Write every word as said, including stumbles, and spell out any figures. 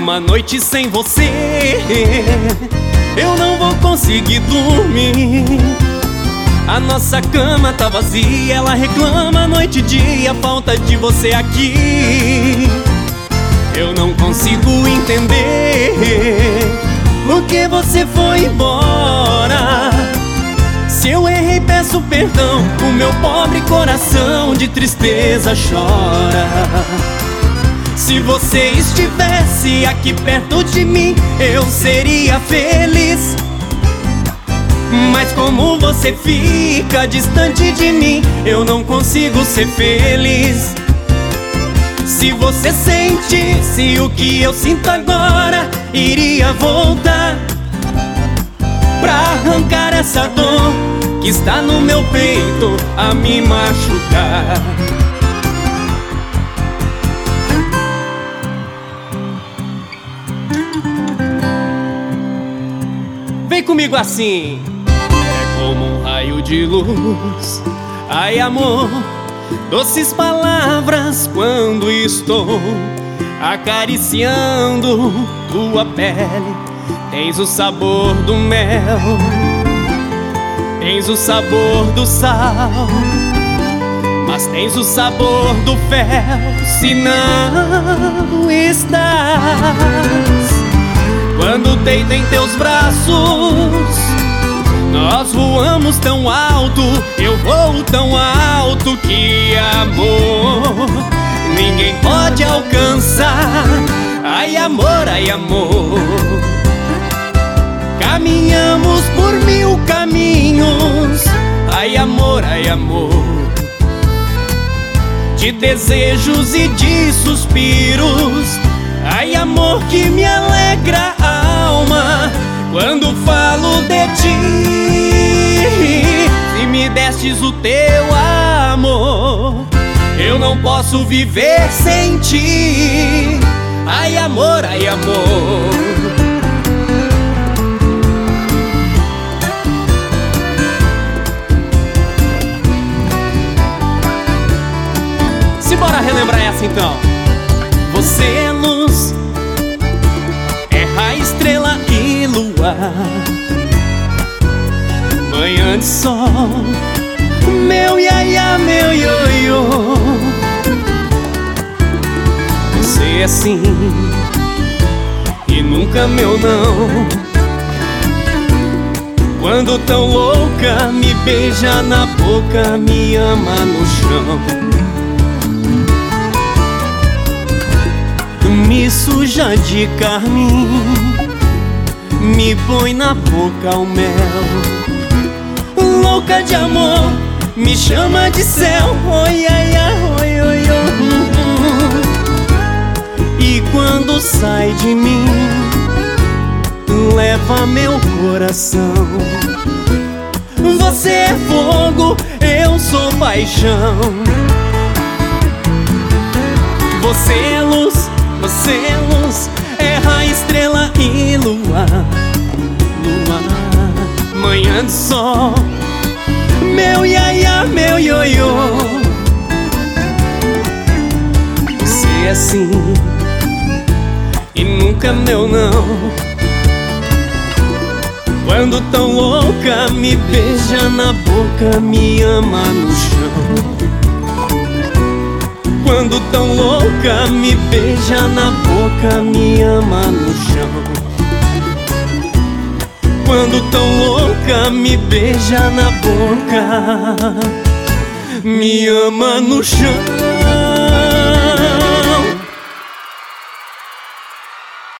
Uma noite sem você, eu não vou conseguir dormir. A nossa cama tá vazia, ela reclama noite e dia, a falta de você aqui. Eu não consigo entender por que você foi embora. Se eu errei, peço perdão, o meu pobre coração de tristeza chora. Se você estivesse aqui perto de mim, eu seria feliz. Mas como você fica distante de mim, eu não consigo ser feliz. Se você sentisse o que eu sinto agora, iria voltar pra arrancar essa dor que está no meu peito a me machucar. Vem comigo assim. É como um raio de luz, ai amor, doces palavras quando estou acariciando tua pele. Tens o sabor do mel, tens o sabor do sal, mas tens o sabor do fel se não estás. Quando deito em teus braços, nós voamos tão alto, eu vou tão alto que amor ninguém pode alcançar. Ai amor, ai amor, caminhamos por mil caminhos. Ai amor, ai amor, de desejos e de suspiros. Ai amor, que me alegra a alma quando falo de ti. Se me destes o teu amor, eu não posso viver sem ti. Ai amor, ai amor, simbora relembrar essa então. Você é luz, é raio, estrela e luar, manhã de sol, meu iaia, meu ioiô. Você é sim e nunca meu não. Quando tão louca, me beija na boca, me ama no chão, me suja de carmim, me põe na boca o mel. Louca de amor, me chama de céu. Oi, ai, ai, oi, oi, oi. E quando sai de mim, leva meu coração. Você é fogo, eu sou paixão. Você é luz, você é luz, é raio, estrela e luar, luar, manhã de sol, meu iaia, meu ioiô. Você é sim e nunca meu não. Quando tão louca, me beija na boca, me ama no chão. Quando tão louca, me beija na boca, me ama no chão. Quando tão louca, me beija na boca, me ama no chão.